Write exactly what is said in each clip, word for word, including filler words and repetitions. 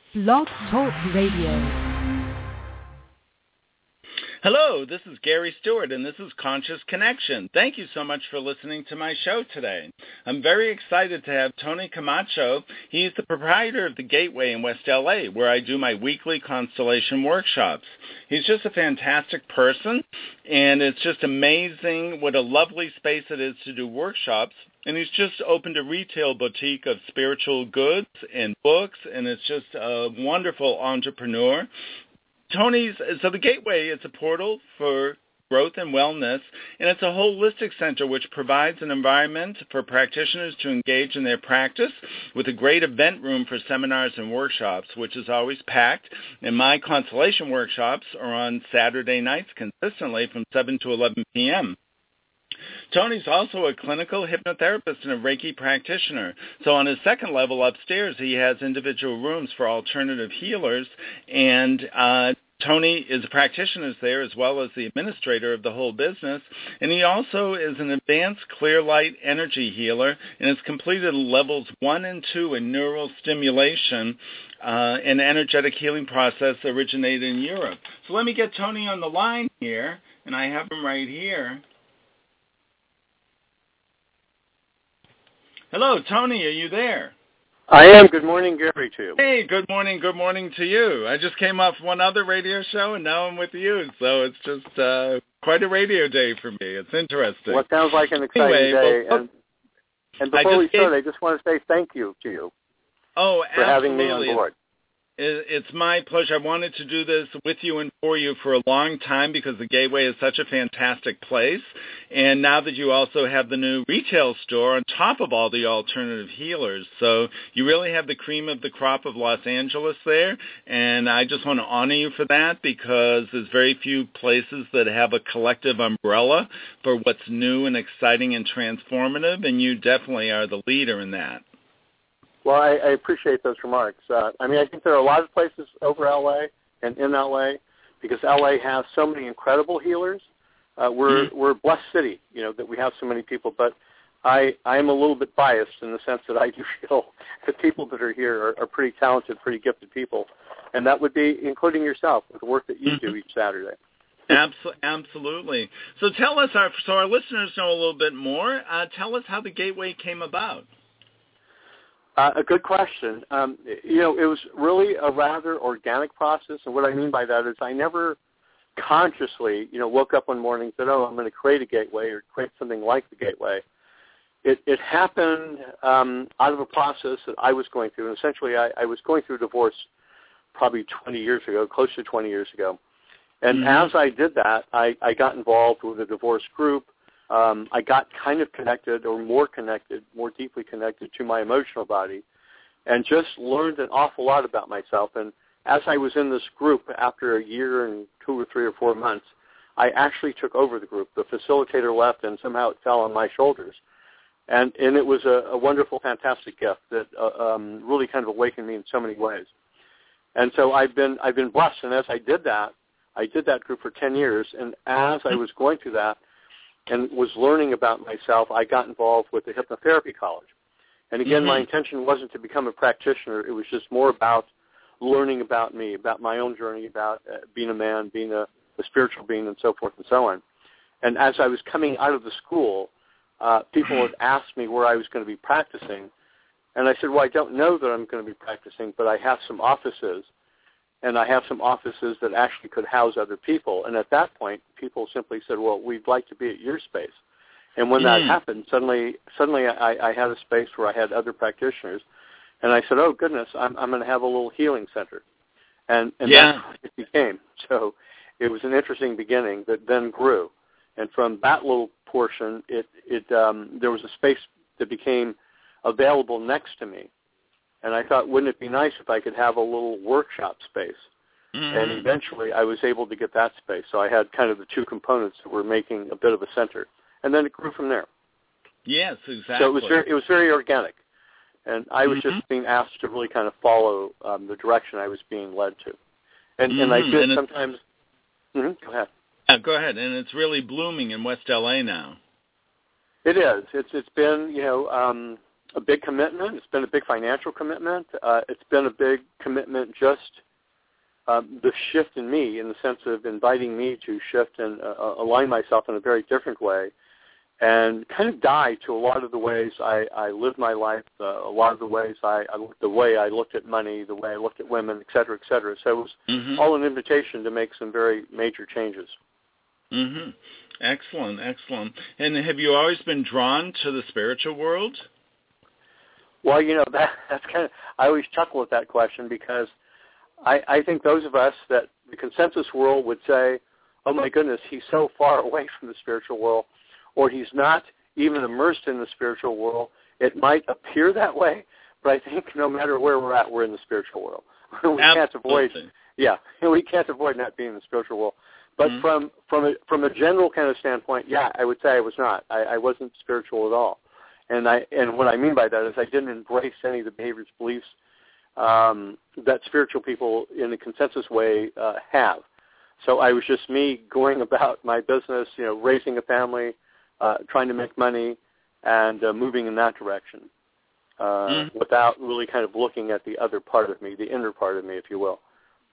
Blog Talk Radio. Hello, this is Gary Stewart, and this is Conscious Connection. Thank you so much for listening to my show today. I'm very excited to have Tony Camacho. He's the proprietor of The Gateway in West L A, where I do my weekly constellation workshops. He's just a fantastic person, and it's just amazing what a lovely space it is to do workshops. And he's just opened a retail boutique of spiritual goods and books, and it's just a wonderful entrepreneur. Tony's, so the Gateway is a portal for growth and wellness, and it's a holistic center which provides an environment for practitioners to engage in their practice with a great event room for seminars and workshops, which is always packed. And my constellation workshops are on Saturday nights consistently from seven to eleven p.m. Tony's also a clinical hypnotherapist and a Reiki practitioner. So on his second level upstairs, he has individual rooms for alternative healers, and uh, Tony is a practitioner there as well as the administrator of the whole business, and he also is an advanced clear light energy healer and has completed levels one and two in neural stimulation, uh, an energetic healing process originated in Europe. So let me get Tony on the line here, and I have him right here. Hello, Tony, are you there? I am. Good morning, Gary, to you. Hey, good morning, good morning to you. I just came off one other radio show, and now I'm with you, so it's just uh, quite a radio day for me. It's interesting. Well, it sounds like an exciting anyway, day. Well, and, and before we start, gave... I just want to say thank you to you oh, for absolutely. having me on board. It's my pleasure. I wanted to do this with you and for you for a long time because the Gateway is such a fantastic place. And now that you also have the new retail store on top of all the alternative healers. So you really have the cream of the crop of Los Angeles there. And I just want to honor you for that because there's very few places that have a collective umbrella for what's new and exciting and transformative. And you definitely are the leader in that. Well, I, I appreciate those remarks. Uh, I mean, I think there are a lot of places over L A and in L A because L A has so many incredible healers. Uh, we're mm-hmm. we're a blessed city, you know, that we have so many people. But I I am a little bit biased in the sense that I do feel the people that are here are, are pretty talented, pretty gifted people, and that would be including yourself with the work that you mm-hmm. do each Saturday. Absolutely. So tell us, our, so our listeners know a little bit more. Uh, tell us how the Gateway came about. Uh, a good question. Um, you know, it was really a rather organic process, and what I mean by that is I never consciously, you know, woke up one morning and said, oh, I'm going to create a Gateway or create something like the Gateway. It, it happened um, out of a process that I was going through, and essentially I, I was going through a divorce probably twenty years ago, close to twenty years ago. And mm-hmm. as I did that, I, I got involved with a divorce group. Um, I got kind of connected or more connected, more deeply connected to my emotional body and just learned an awful lot about myself. And as I was in this group, after a year and two or three or four months, I actually took over the group. The facilitator left, and somehow it fell on my shoulders. And, and it was a, a wonderful, fantastic gift that uh, um, really kind of awakened me in so many ways. And so I've been I've been blessed. And as I did that, I did that group for ten years. And as I was going through that, and was learning about myself, I got involved with the hypnotherapy college. And again, mm-hmm. my intention wasn't to become a practitioner. It was just more about learning about me, about my own journey, about uh, being a man, being a, a spiritual being, and so forth and so on. And as I was coming out of the school, uh, people had asked me where I was going to be practicing. And I said, well, I don't know that I'm going to be practicing, but I have some offices. And I have some offices that actually could house other people. And at that point, people simply said, well, we'd like to be at your space. And when mm. that happened, suddenly suddenly I, I had a space where I had other practitioners. And I said, oh, goodness, I'm, I'm going to have a little healing center. And, and yeah. that's what it became. So it was an interesting beginning that then grew. And from that little portion, it, it um, there was a space that became available next to me. And I thought, wouldn't it be nice if I could have a little workshop space? Mm-hmm. And eventually I was able to get that space. So I had kind of the two components that were making a bit of a center. And then it grew from there. Yes, exactly. So it was very, it was very organic. And I was mm-hmm. just being asked to really kind of follow um, the direction I was being led to. And, mm-hmm. and I feel sometimes... Mm-hmm. Go ahead. Yeah, go ahead. And it's really blooming in West L A now. It is. It's It's been, you know... Um, a big commitment. It's been a big financial commitment. Uh, it's been a big commitment just um, the shift in me, in the sense of inviting me to shift and uh, align myself in a very different way, and kind of die to a lot of the ways I, I lived my life, uh, a lot of the ways I, I, the way I looked at money, the way I looked at women, et cetera, et cetera. So it was mm-hmm. all an invitation to make some very major changes. Mm-hmm. Excellent, excellent. And have you always been drawn to the spiritual world? Well, you know, that, that's kind of, I always chuckle at that question, because I, I think those of us that the consensus world would say, oh my goodness, he's so far away from the spiritual world, or he's not even immersed in the spiritual world. It might appear that way, but I think no matter where we're at, we're in the spiritual world. we Absolutely. can't avoid, yeah, we can't avoid not being in the spiritual world. But mm-hmm. from from a, from a general kind of standpoint, yeah, I would say I was not. I, I wasn't spiritual at all. And I and what I mean by that is I didn't embrace any of the behaviors, beliefs um, that spiritual people in a consensus way uh, have. So I was just me going about my business, you know, raising a family, uh, trying to make money, and uh, moving in that direction, uh, mm. without really kind of looking at the other part of me, the inner part of me, if you will.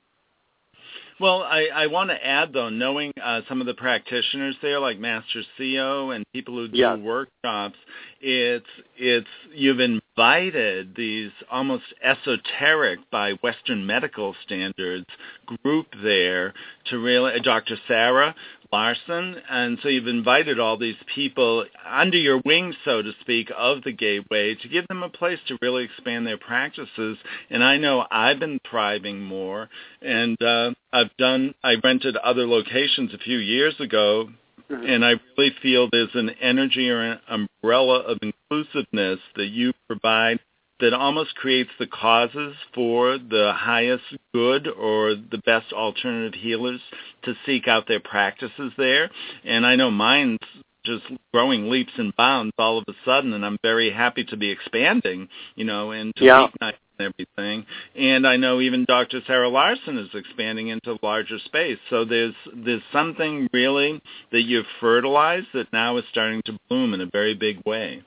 Well, I, I want to add, though, knowing uh, some of the practitioners there, like Master C O and people who do yeah. workshops, it's it's you've invited these almost esoteric, by Western medical standards, group there to really, Doctor Sarah Larson, and so you've invited all these people under your wing, so to speak, of the Gateway, to give them a place to really expand their practices. And I know I've been thriving more, and uh, I've done, I rented other locations a few years ago, mm-hmm. and I really feel there's an energy or an umbrella of inclusiveness that you provide that almost creates the causes for the highest good or the best alternative healers to seek out their practices there. And I know mine's just growing leaps and bounds all of a sudden, and I'm very happy to be expanding, you know, into yeah. weeknights and everything. And I know even Doctor Sarah Larson is expanding into larger space. So there's there's something really that you've fertilized that now is starting to bloom in a very big way.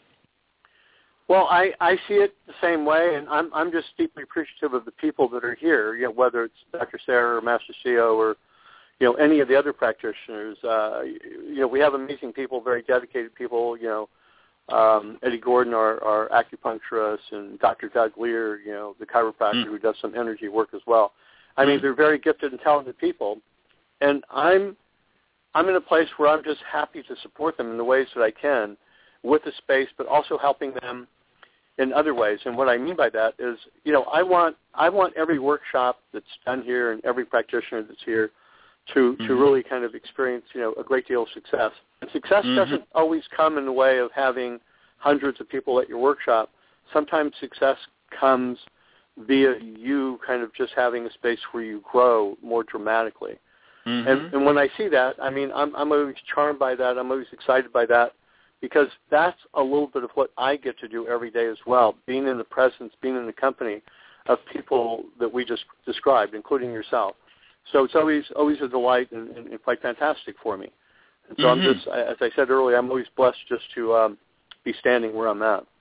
Well, I, I see it the same way, and I'm I'm just deeply appreciative of the people that are here. You know, whether it's Doctor Sarah or Master C O or, you know, any of the other practitioners. Uh, you know, we have amazing people, very dedicated people. You know, um, Eddie Gordon, our, our acupuncturist, and Doctor Doug Lear, you know, the chiropractor mm. who does some energy work as well. I mean, they're very gifted and talented people, and I'm I'm in a place where I'm just happy to support them in the ways that I can with the space, but also helping them in other ways. And what I mean by that is, you know, I want I want every workshop that's done here and every practitioner that's here to, mm-hmm. to really kind of experience, you know, a great deal of success. And success mm-hmm. doesn't always come in the way of having hundreds of people at your workshop. Sometimes success comes via you kind of just having a space where you grow more dramatically. Mm-hmm. And, and when I see that, I mean, I'm, I'm always charmed by that. I'm always excited by that, because that's a little bit of what I get to do every day as well, being in the presence, being in the company of people that we just described, including yourself. So it's always always a delight and, and, and quite fantastic for me. And so mm-hmm. I'm just, as I said earlier, I'm always blessed just to um, be standing where I'm at.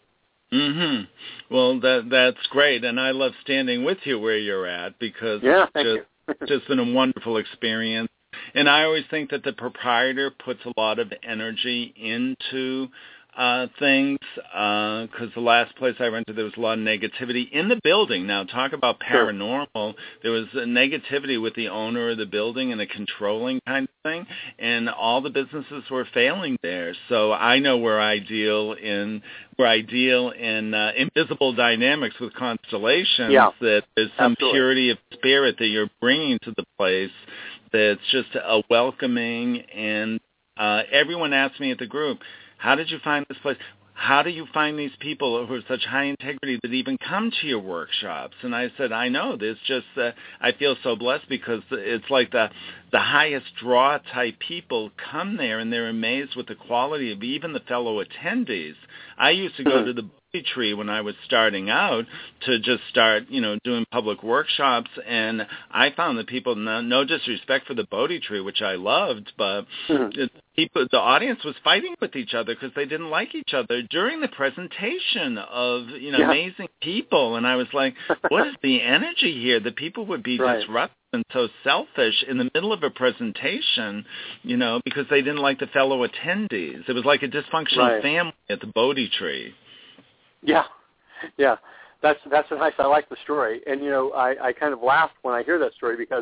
Mm-hmm. Well, that that's great, and I love standing with you where you're at, because yeah, thank it's just, you. just been a wonderful experience. And I always think that the proprietor puts a lot of energy into uh, things, because uh, the last place I rented, there was a lot of negativity in the building. Now, talk about paranormal. Sure. There was a negativity with the owner of the building and a controlling kind of thing, and all the businesses were failing there. So I know where I deal in where I deal in uh, invisible dynamics with constellations, yeah. that there's some Absolutely. purity of spirit that you're bringing to the place, that's just a welcoming. And uh, everyone asked me at the group, how did you find this place? How do you find these people who are such high integrity that even come to your workshops? And I said, I know. There's just, uh, I feel so blessed, because it's like the the highest draw type people come there, and they're amazed with the quality of even the fellow attendees. I used to go to the Bodhi Tree when I was starting out to just start, you know, doing public workshops, and I found that people, no, no disrespect for the Bodhi Tree, which I loved, but mm-hmm. it, people, the audience was fighting with each other because they didn't like each other during the presentation of, you know, yeah. amazing people, and I was like, what is the energy here? The people would be right. disruptive and so selfish in the middle of a presentation, you know, because they didn't like the fellow attendees. It was like a dysfunctional right. family at the Bodhi Tree. Yeah, yeah, that's that's nice. I like the story, and you know, I, I kind of laugh when I hear that story because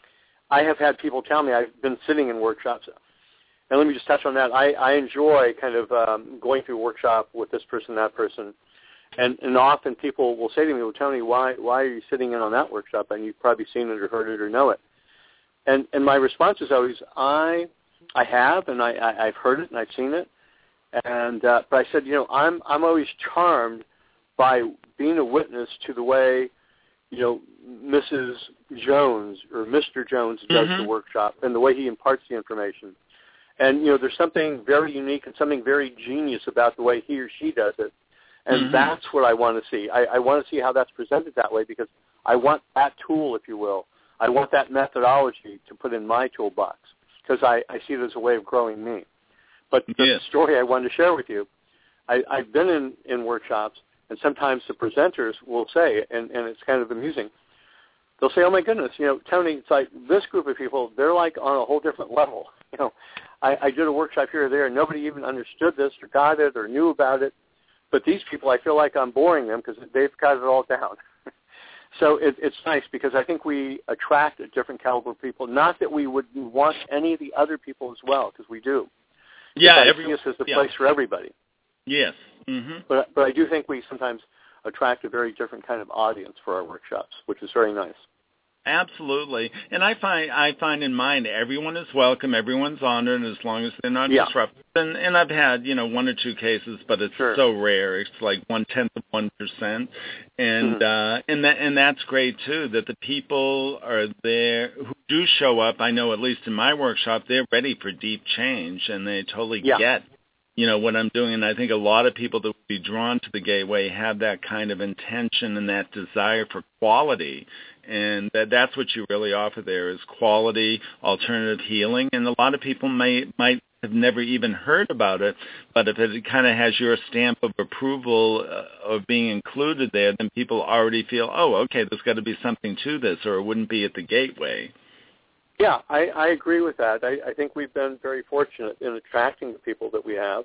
I have had people tell me I've been sitting in workshops, and let me just touch on that. I, I enjoy kind of um, going through a workshop with this person, that person. And, and often people will say to me, well, Tony, why why are you sitting in on that workshop? And you've probably seen it or heard it or know it. And and my response is always, I I have, and I, I, I've heard it and I've seen it. And uh, but I said, you know, I'm I'm always charmed by being a witness to the way, you know, Missus Jones or Mister Jones does mm-hmm. the workshop and the way he imparts the information. And, you know, there's something very unique and something very genius about the way he or she does it. And mm-hmm. that's what I want to see. I, I want to see how that's presented that way because I want that tool, if you will. I want that methodology to put in my toolbox because I, I see it as a way of growing me. But the yes. story I wanted to share with you, I, I've been in, in workshops, and sometimes the presenters will say, and, and it's kind of amusing, they'll say, oh, my goodness, you know, Tony, it's like this group of people, they're like on a whole different level. You know, I, I did a workshop here or there, and nobody even understood this or got it or knew about it. But these people, I feel like I'm boring them because they've got it all down. So it, it's nice because I think we attract a different caliber of people. Not that we would want any of the other people as well, because we do. Yeah, I every, see us as the yeah. place for everybody. Yes. Mm-hmm. But but I do think we sometimes attract a very different kind of audience for our workshops, which is very nice. Absolutely, and I find I find in mine everyone is welcome, everyone's honored as long as they're not yeah. disruptive. And, and I've had you know one or two cases, but it's sure. so rare. It's like one tenth of one percent, and mm-hmm. uh, and that and that's great too. That the people are there who do show up. I know at least in my workshop, they're ready for deep change, and they totally yeah. get you know what I'm doing. And I think a lot of people that would be drawn to the Gateway have that kind of intention and that desire for quality. And that, that's what you really offer there is quality, alternative healing. And a lot of people may might have never even heard about it, but if it kind of has your stamp of approval uh, of being included there, then people already feel, oh, okay, there's got to be something to this, or it wouldn't be at the Gateway. Yeah, I, I agree with that. I, I think we've been very fortunate in attracting the people that we have,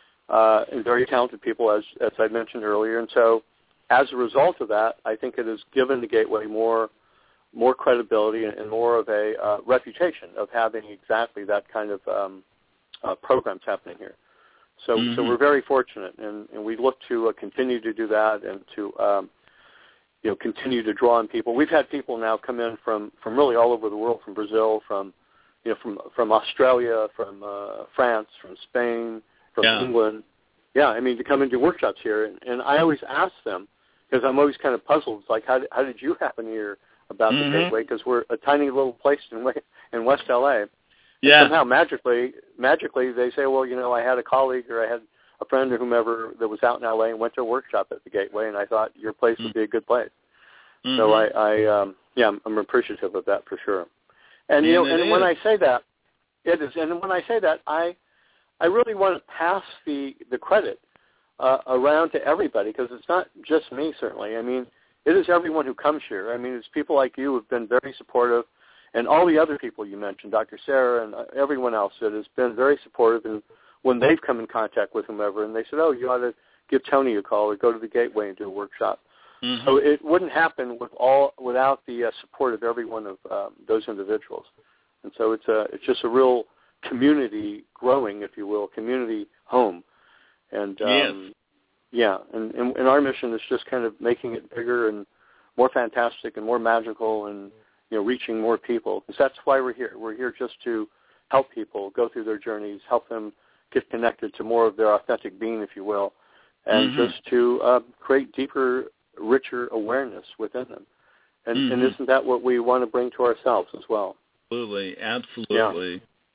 uh, and very talented people, as as I mentioned earlier. And so as a result of that, I think it has given the Gateway more more credibility and more of a uh, reputation of having exactly that kind of um, uh, programs happening here. So, mm-hmm. so we're very fortunate, and, and we look to uh, continue to do that and to um, you know continue to draw on people. We've had people now come in from, from really all over the world, from Brazil, from you know from from Australia, from uh, France, from Spain, from yeah. England. Yeah, I mean to come and do workshops here, and, and I always ask them. Because I'm always kind of puzzled. It's like, how did, how did you happen to hear about mm-hmm. the Gateway? Because we're a tiny little place in in West L A. Yeah. And somehow magically, magically they say, well, you know, I had a colleague or I had a friend or whomever that was out in L A and went to a workshop at the Gateway, and I thought your place mm-hmm. would be a good place. Mm-hmm. So I, I um, yeah, I'm, I'm appreciative of that for sure. And you and know, and when I say that, it is. And when I say that, I, I really want to pass the the credit. Uh, around to everybody, because it's not just me, certainly. I mean, it is everyone who comes here. I mean, it's people like you who have been very supportive, and all the other people you mentioned, Doctor Sarah and uh, everyone else that has been very supportive. And when they've come in contact with whomever, and they said, oh, you ought to give Tony a call or go to the Gateway and do a workshop. Mm-hmm. So it wouldn't happen with all without the uh, support of every one of um, those individuals. And so it's a it's just a real community growing, if you will, community home. And um, yes. yeah, and, and, and our mission is just kind of making it bigger and more fantastic and more magical, and you know, reaching more people. Because that's why we're here. We're here just to help people go through their journeys, help them get connected to more of their authentic being, if you will, and mm-hmm. just to uh, create deeper, richer awareness within them. And, mm-hmm. and isn't that what we want to bring to ourselves as well? Absolutely, absolutely. Yeah.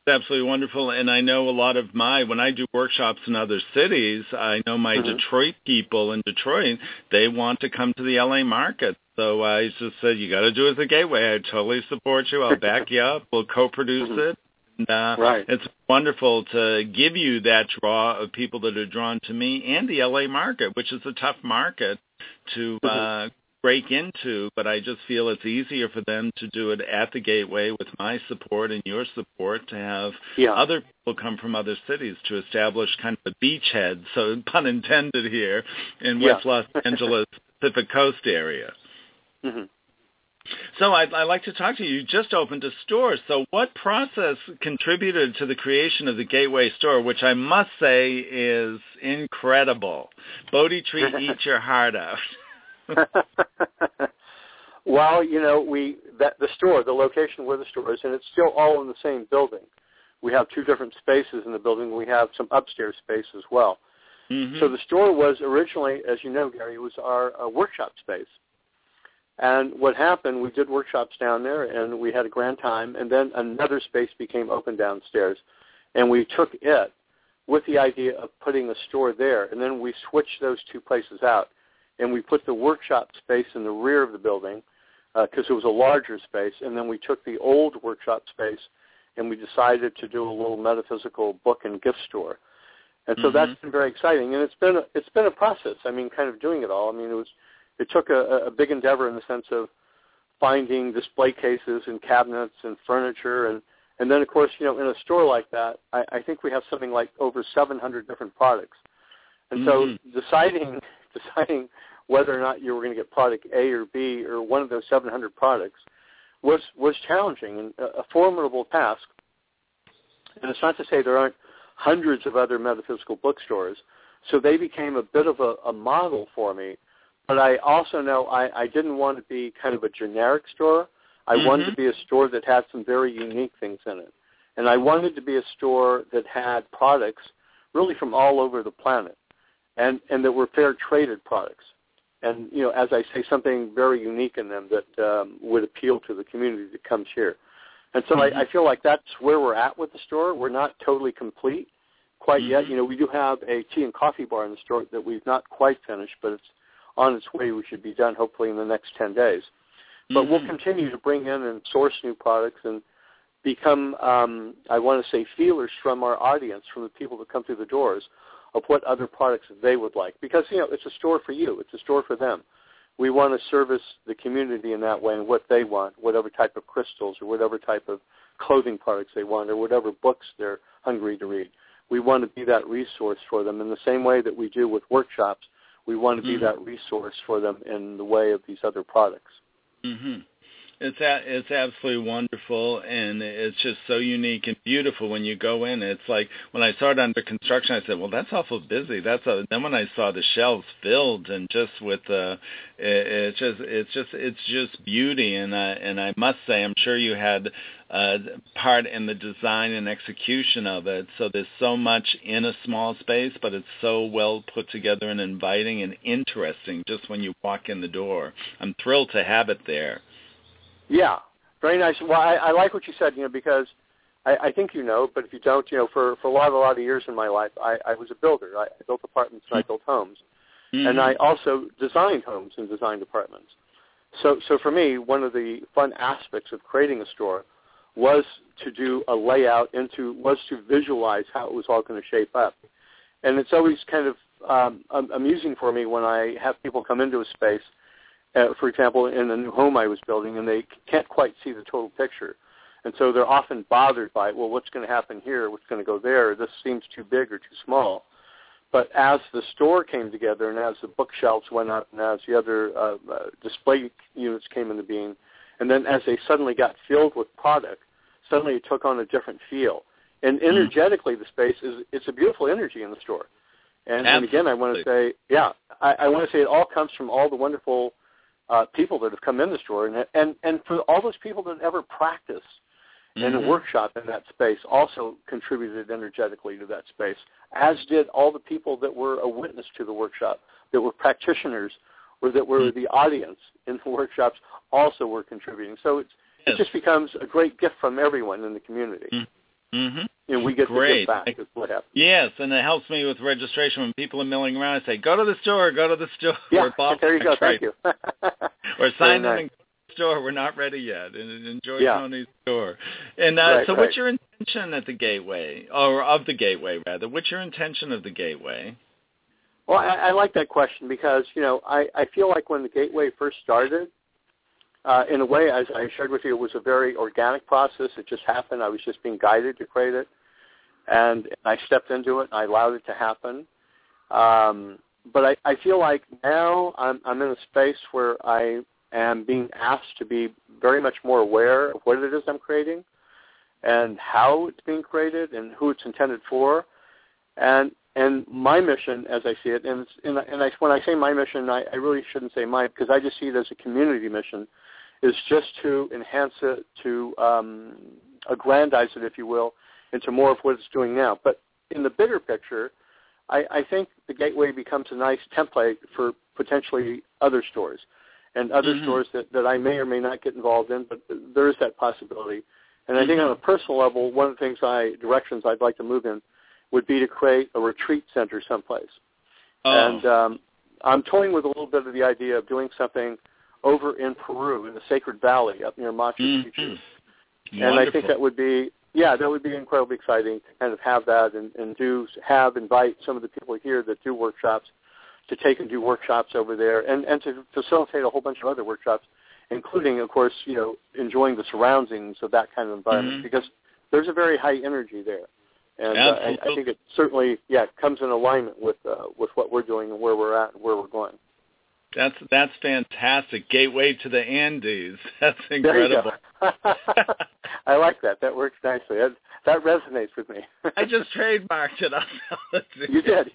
absolutely wonderful. And I know a lot of my, when I do workshops in other cities, I know my mm-hmm. Detroit people in Detroit, they want to come to the L A market. So I just said, you got to do it as a gateway. I totally support you. I'll back you up. We'll co-produce mm-hmm. it. And, uh, right. It's wonderful to give you that draw of people that are drawn to me and the L A market, which is a tough market to mm-hmm. uh, break into. But I just feel it's easier for them to do it at the gateway with my support and your support to have yeah. other people come from other cities to establish kind of a beachhead, so pun intended here, in yeah. West Los Angeles, Pacific Coast area. Mm-hmm. So I'd, I'd like to talk to you. You just opened a store. So what process contributed to the creation of the Gateway store, which I must say is incredible? Bodhi Tree, eat your heart out. Well, you know, we that the store, the location where the store is, and it's still all in the same building. We have two different spaces in the building. We have some upstairs space as well. Mm-hmm. So the store was originally, as you know, Gary, was our uh, workshop space. And what happened, we did workshops down there, and we had a grand time, and then another space became open downstairs, and we took it with the idea of putting a store there, and then we switched those two places out, and we put the workshop space in the rear of the building because uh, it was a larger space, and then we took the old workshop space, and we decided to do a little metaphysical book and gift store. And so mm-hmm. that's been very exciting, and it's been a, it's been a process. I mean, kind of doing it all. I mean, it was it took a, a big endeavor in the sense of finding display cases and cabinets and furniture, and and then of course, you know, in a store like that, I, I think we have something like over seven hundred different products, and mm-hmm. so deciding deciding whether or not you were going to get product A or B or one of those seven hundred products was was challenging and a, a formidable task. And it's not to say there aren't hundreds of other metaphysical bookstores, so they became a bit of a, a model for me. But I also know I, I didn't want to be kind of a generic store. I mm-hmm. wanted to be a store that had some very unique things in it. And I wanted to be a store that had products really from all over the planet and, and that were fair traded products. And, you know, as I say, something very unique in them that um, would appeal to the community that comes here. And so mm-hmm. I, I feel like that's where we're at with the store. We're not totally complete quite mm-hmm. yet. You know, we do have a tea and coffee bar in the store that we've not quite finished, but it's on its way. We should be done hopefully in the next ten days. But mm-hmm. we'll continue to bring in and source new products and become, um, I want to say, feelers from our audience, from the people that come through the doors, of what other products they would like. Because, you know, it's a store for you. It's a store for them. We want to service the community in that way and what they want, whatever type of crystals or whatever type of clothing products they want or whatever books they're hungry to read. We want to be that resource for them in the same way that we do with workshops. We want to be mm-hmm. that resource for them in the way of these other products. Mm-hmm. It's a, it's absolutely wonderful, and it's just so unique and beautiful when you go in. It's like when I saw it under construction, I said, "Well, that's awful busy." That's a, then when I saw the shelves filled and just with the, it, it's just it's just it's just beauty, and I and I must say, I'm sure you had uh, part in the design and execution of it. So there's so much in a small space, but it's so well put together and inviting and interesting. Just when you walk in the door, I'm thrilled to have it there. Yeah, very nice. Well, I, I like what you said, you know, because I, I think you know, but if you don't, you know, for, for a lot, a lot of years in my life, I, I was a builder. I, I built apartments and I built homes. Mm-hmm. And I also designed homes and designed apartments. So, so for me, one of the fun aspects of creating a store was to do a layout into, was to visualize how it was all going to shape up. And it's always kind of um, amusing for me when I have people come into a space, Uh, for example, in the new home I was building, and they can't quite see the total picture. And so they're often bothered by, well, what's going to happen here? What's going to go there? This seems too big or too small. But as the store came together and as the bookshelves went up and as the other uh, uh, display units came into being, and then as they suddenly got filled with product, suddenly it took on a different feel. And energetically, the space, is it's a beautiful energy in the store. And, and again, I want to say, yeah, I, I want to say it all comes from all the wonderful Uh, people that have come in the store, and and and for all those people that ever practice mm-hmm. in a workshop in that space also contributed energetically to that space, as did all the people that were a witness to the workshop, that were practitioners, or that were mm-hmm. the audience in the workshops also were contributing. So it's, yes. it just becomes a great gift from everyone in the community. Mm-hmm. Mm-hmm. And we get Great. to give back. Is what happens. Yes, and it helps me with registration when people are milling around. I say, go to the store, go to the store. Yeah, Bob, there you go. right. Thank you. Or sign in nice. and go to the store. We're not ready yet. And enjoy yeah. Tony's store. And uh, right, so right. what's your intention at the Gateway, or of the Gateway, rather? What's your intention of the Gateway? Well, I, I like that question because, you know, I, I feel like when the Gateway first started, uh, in a way, as I shared with you, it was a very organic process. It just happened. I was just being guided to create it. And I stepped into it, and I allowed it to happen. Um, but I, I feel like now I'm, I'm in a space where I am being asked to be very much more aware of what it is I'm creating and how it's being created and who it's intended for. And and my mission, as I see it, and, it's, and, I, and I, when I say my mission, I, I really shouldn't say my, because I just see it as a community mission, is just to enhance it, to um, aggrandize it, if you will, into more of what it's doing now. But in the bigger picture, I, I think the Gateway becomes a nice template for potentially other stores and other mm-hmm. stores that, that I may or may not get involved in, but there is that possibility. And I mm-hmm. think on a personal level, one of the things I, directions I'd like to move in would be to create a retreat center someplace. Oh. And um, I'm toying with a little bit of the idea of doing something over in Peru, in the Sacred Valley, up near Machu Picchu. Mm-hmm. And I think that would be, yeah, that would be incredibly exciting to kind of have that and, and do have, invite some of the people here that do workshops to take and do workshops over there and, and to facilitate a whole bunch of other workshops, including, of course, you know, enjoying the surroundings of that kind of environment mm-hmm. because there's a very high energy there. And uh, I, I think it certainly, yeah, comes in alignment with uh, with what we're doing and where we're at and where we're going. That's that's fantastic. Gateway to the Andes. That's incredible. I like that. That works nicely. That, that resonates with me. I just trademarked it. You did.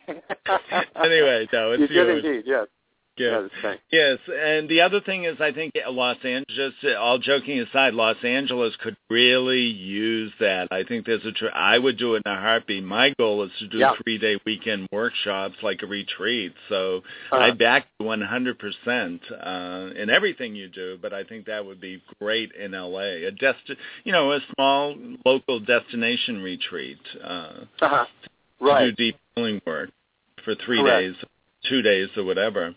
Anyway, no, it's you yours. did indeed. Yes. Yes. yes, and the other thing is I think Los Angeles, all joking aside, Los Angeles could really use that. I think there's a, tr- I would do it in a heartbeat. My goal is to do yeah. three-day weekend workshops like a retreat. So uh-huh. I back you one hundred percent uh, in everything you do, but I think that would be great in L A. A desti- you know, a small local destination retreat uh, uh-huh. right. to do deep healing work for three Correct. days. two days or whatever.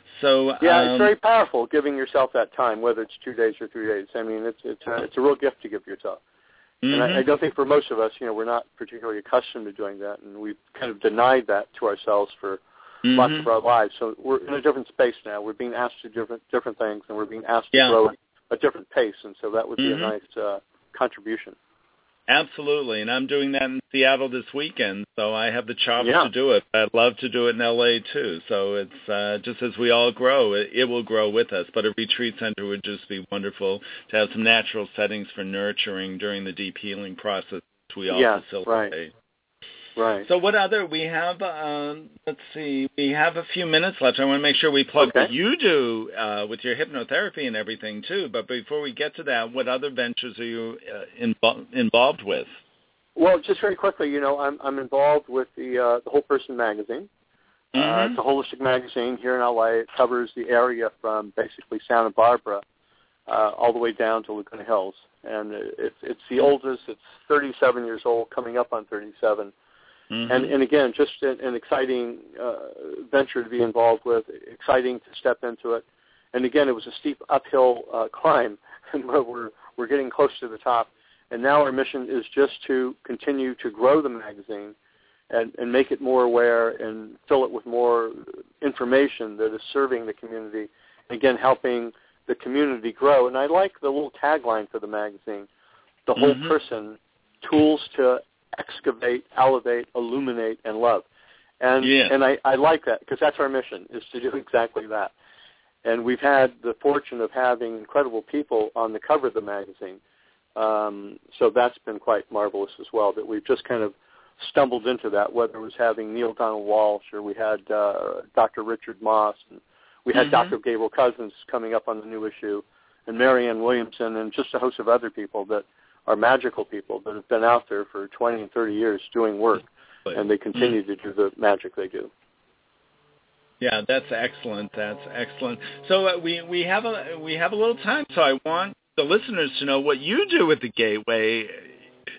So yeah, um, it's very powerful giving yourself that time, whether it's two days or three days. I mean, it's it's a, it's a real gift to give yourself. Mm-hmm. And I, I don't think for most of us, you know, we're not particularly accustomed to doing that, and we've kind of denied that to ourselves for mm-hmm. lots of our lives. So we're in a different space now. We're being asked to do different different things, and we're being asked yeah. to grow at a different pace, and so that would be mm-hmm. a nice uh, contribution. Absolutely, and I'm doing that in Seattle this weekend, so I have the chops yeah. to do it. I'd love to do it in L A too, so it's uh, just as we all grow, it, it will grow with us, but a retreat center would just be wonderful to have some natural settings for nurturing during the deep healing process we all yes, facilitate. Right. Right. So what other, we have, uh, let's see, we have a few minutes left. I want to make sure we plug okay. what you do uh, with your hypnotherapy and everything too, but before we get to that, what other ventures are you uh, invo- involved with? Well, just very quickly, you know, I'm I'm involved with the uh, the Whole Person magazine. Mm-hmm. Uh, it's a holistic magazine here in L A. It covers the area from basically Santa Barbara uh, all the way down to Laguna Hills, and it's it's the oldest. It's thirty-seven years old, coming up on thirty-seven. Mm-hmm. And, and again, just an, an exciting uh, venture to be involved with, exciting to step into it. And again, it was a steep uphill uh, climb, and we're we're getting close to the top. And now our mission is just to continue to grow the magazine and, and make it more aware and fill it with more information that is serving the community. And again, helping the community grow. And I like the little tagline for the magazine, the whole mm-hmm. person, tools to excavate, elevate, illuminate, and love. And yeah. and I, I like that because that's our mission, is to do exactly that. And we've had the fortune of having incredible people on the cover of the magazine. Um, so that's been quite marvelous as well, that we've just kind of stumbled into that, whether it was having Neil Donald Walsh or we had uh, Doctor Richard Moss, and we had mm-hmm. Doctor Gabriel Cousins coming up on the new issue, and Marianne Williamson, and just a host of other people that are magical people that have been out there for twenty and thirty years doing work, and they continue mm-hmm. to do the magic they do. Yeah, that's excellent. That's excellent. So uh, we we have a we have a little time. So I want the listeners to know what you do with the Gateway.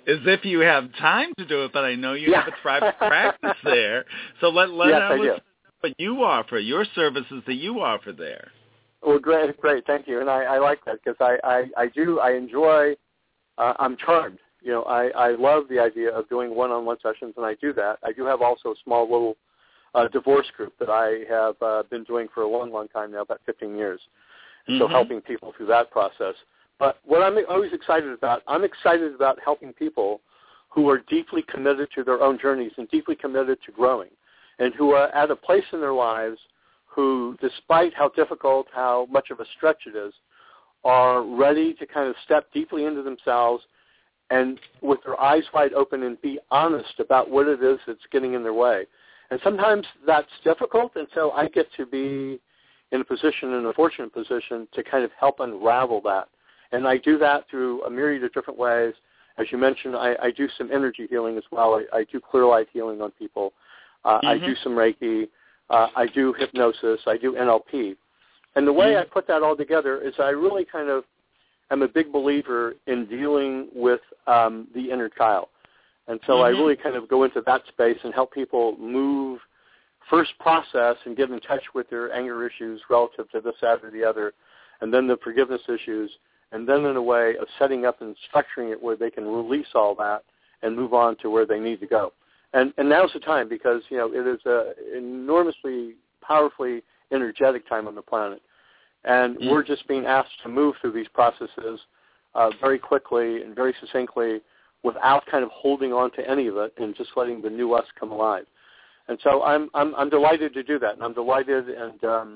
as if you have time to do it, but I know you yeah. have a private practice there. So let let yes, our I do. listeners know what you offer, your services that you offer there. Well, great, great, thank you, and I, I like that because I, I, I do I enjoy. Uh, I'm charmed. You know, I, I love the idea of doing one-on-one sessions, and I do that. I do have also a small little uh, divorce group that I have uh, been doing for a long, long time now, about fifteen years. And mm-hmm. So helping people through that process. But what I'm always excited about, I'm excited about helping people who are deeply committed to their own journeys and deeply committed to growing, and who are at a place in their lives who, despite how difficult, how much of a stretch it is, are ready to kind of step deeply into themselves and with their eyes wide open and be honest about what it is that's getting in their way. And sometimes that's difficult, and so I get to be in a position, in a fortunate position, to kind of help unravel that. And I do that through a myriad of different ways. As you mentioned, I, I do some energy healing as well. I, I do clear light healing on people. Uh, mm-hmm. I do some Reiki. Uh, I do hypnosis. I do N L P. And the way mm-hmm. I put that all together is I really kind of am a big believer in dealing with um, the inner child. And so mm-hmm. I really kind of go into that space and help people move, first process and get in touch with their anger issues relative to this, that, or the other, and then the forgiveness issues, and then in a way of setting up and structuring it where they can release all that and move on to where they need to go. And, and now's the time because, you know, it is an enormously, powerfully energetic time on the planet. And mm-hmm. we're just being asked to move through these processes uh, very quickly and very succinctly without kind of holding on to any of it and just letting the new us come alive. And so I'm I'm, I'm delighted to do that, and I'm delighted and um,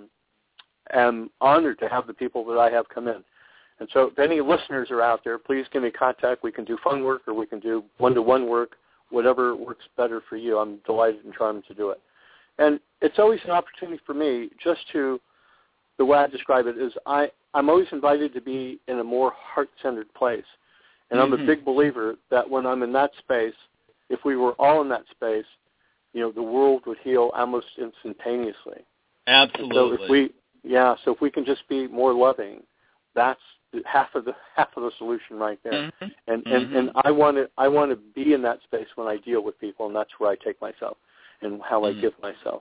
am honored to have the people that I have come in. And so if any listeners are out there, please give me contact. We can do phone work or we can do one-to-one work, whatever works better for you. I'm delighted and charmed to do it. And it's always an opportunity for me just to, the way I describe it is I, I'm always invited to be in a more heart-centered place. And mm-hmm. I'm a big believer that when I'm in that space, if we were all in that space, you know, the world would heal almost instantaneously. Absolutely. And so if we, yeah, so if we can just be more loving, that's half of the half of the solution right there. Mm-hmm. And and mm-hmm. and I want to I want to be in that space when I deal with people, and that's where I take myself and how mm-hmm. I give myself.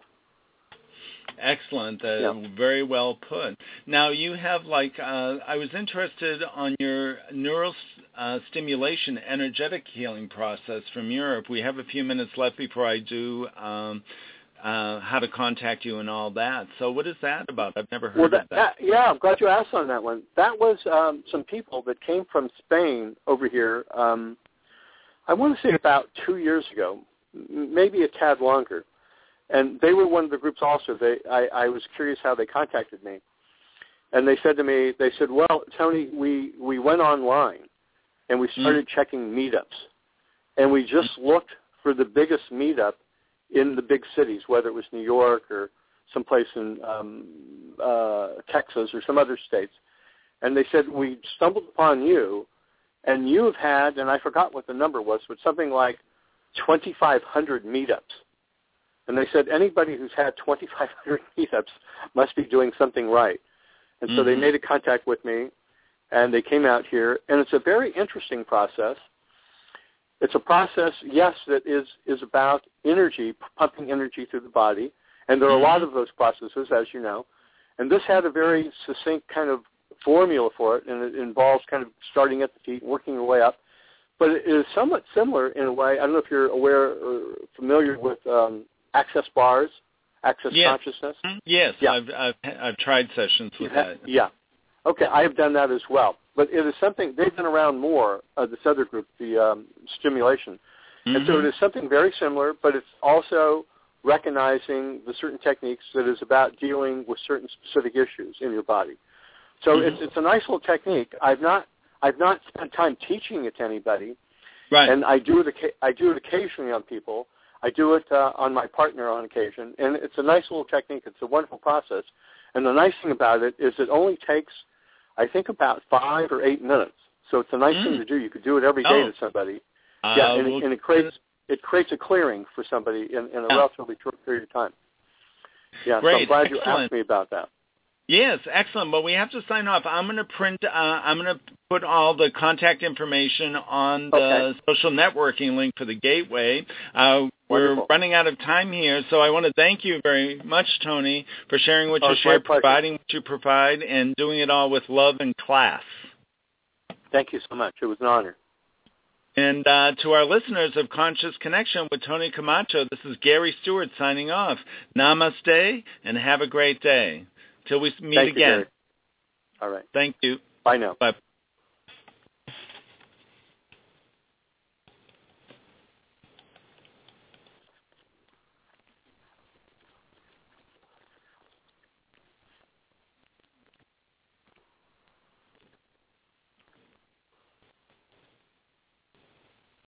Excellent. Uh, yeah. Very well put. Now, you have, like, uh, I was interested on your neural uh, stimulation, energetic healing process from Europe. We have a few minutes left before I do um, uh, how to contact you and all that. So what is that about? I've never heard well, that, of that. that. Yeah, I'm glad you asked on that one. That was um, some people that came from Spain over here, um, I want to say about two years ago, maybe a tad longer. And they were one of the groups also. They, I, I was curious how they contacted me. And they said to me, they said, well, Tony, we, we went online and we started mm. checking meetups. And we just looked for the biggest meetup in the big cities, whether it was New York or someplace in um, uh, Texas or some other states. And they said, we stumbled upon you, and you have had, and I forgot what the number was, but something like twenty-five hundred meetups. And they said anybody who's had twenty-five hundred meetups must be doing something right. And mm-hmm. so they made a contact with me, and they came out here. And it's a very interesting process. It's a process, yes, that is, is about energy, pumping energy through the body. And there are mm-hmm. a lot of those processes, as you know. And this had a very succinct kind of formula for it, and it involves kind of starting at the feet and working your way up. But it is somewhat similar in a way. I don't know if you're aware or familiar with um, Access Bars, Access yes. Consciousness. Yes, yeah. I've, I've I've tried sessions with had, that. Yeah. Okay, I have done that as well. But it is something, they've been around more, uh, this other group, the um, stimulation. Mm-hmm. And so it is something very similar, but it's also recognizing the certain techniques that is about dealing with certain specific issues in your body. So mm-hmm. it's, it's a nice little technique. I've not I've not spent time teaching it to anybody, right. and I do it I do it occasionally on people. I do it uh, on my partner on occasion, and it's a nice little technique. It's a wonderful process. And the nice thing about it is it only takes, I think, about five or eight minutes. So it's a nice mm. thing to do. You could do it every day oh. to somebody. Uh, yeah, and, we'll, it, and it creates it creates a clearing for somebody in, in a yeah. relatively short period of time. Yeah, Great. so I'm glad Excellent. you asked me about that. Yes, excellent. Well, we have to sign off. I'm going to print, uh, I'm going to put all the contact information on the Okay. social networking link for the Gateway. Uh, we're Wonderful. running out of time here, so I want to thank you very much, Tony, for sharing what Oh, you it's my share, pleasure. providing what you provide, and doing it all with love and class. Thank you so much. It was an honor. And uh, to our listeners of Conscious Connection with Tony Camacho, this is Gary Stewart signing off. Namaste, and have a great day. Till we meet Thank you, again. Gary. All right. Thank you. Bye now. Bye.